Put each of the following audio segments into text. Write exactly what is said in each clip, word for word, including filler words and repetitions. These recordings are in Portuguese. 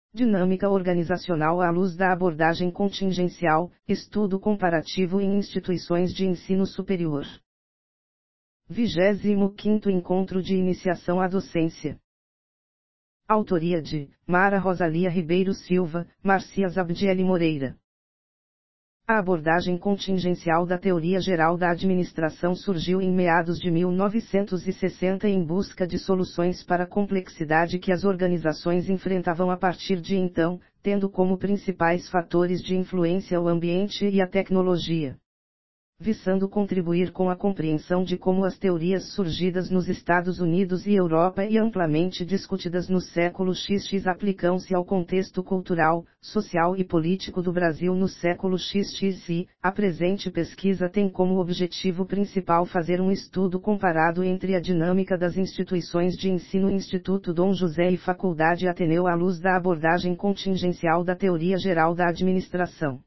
Dinâmica organizacional à luz da abordagem contingencial, estudo comparativo em instituições de ensino superior. vigésimo quinto Encontro de Iniciação à Docência. Autoria de Mara Rosalia Ribeiro Silva, Marcias Abdiele Moreira. A abordagem contingencial da teoria geral da administração surgiu em meados de mil novecentos e sessenta em busca de soluções para a complexidade que as organizações enfrentavam a partir de então, tendo como principais fatores de influência o ambiente e a tecnologia. Visando contribuir com a compreensão de como as teorias surgidas nos Estados Unidos e Europa e amplamente discutidas no século xis aplicam-se ao contexto cultural, social e político do Brasil no século xis e, a presente pesquisa tem como objetivo principal fazer um estudo comparado entre a dinâmica das instituições de ensino Instituto Dom José e Faculdade Ateneu à luz da abordagem contingencial da teoria geral da administração.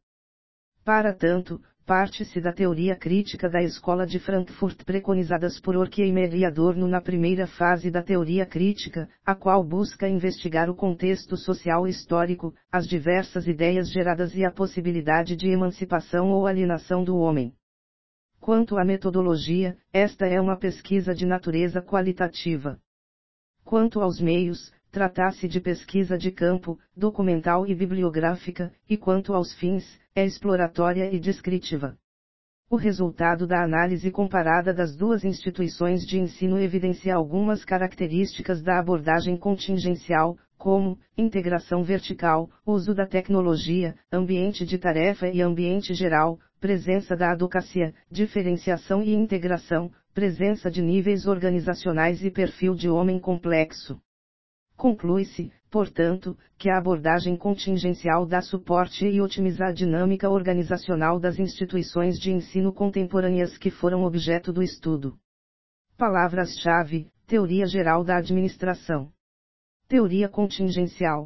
Para tanto, parte-se da teoria crítica da Escola de Frankfurt preconizadas por Horkheimer e Adorno na primeira fase da teoria crítica, a qual busca investigar o contexto social histórico, as diversas ideias geradas e a possibilidade de emancipação ou alienação do homem. Quanto à metodologia, esta é uma pesquisa de natureza qualitativa. Quanto aos meios, trata-se de pesquisa de campo, documental e bibliográfica, e quanto aos fins, é exploratória e descritiva. O resultado da análise comparada das duas instituições de ensino evidencia algumas características da abordagem contingencial, como integração vertical, uso da tecnologia, ambiente de tarefa e ambiente geral, presença da advocacia, diferenciação e integração, presença de níveis organizacionais e perfil de homem complexo. Conclui-se, portanto, que a abordagem contingencial dá suporte e otimiza a dinâmica organizacional das instituições de ensino contemporâneas que foram objeto do estudo. Palavras-chave: Teoria Geral da Administração. Teoria contingencial.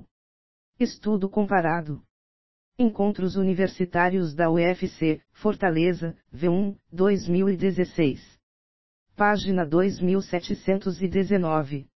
Estudo comparado. Encontros Universitários da U F C, Fortaleza, V um, dois mil e dezesseis. Página dois mil setecentos e dezenove.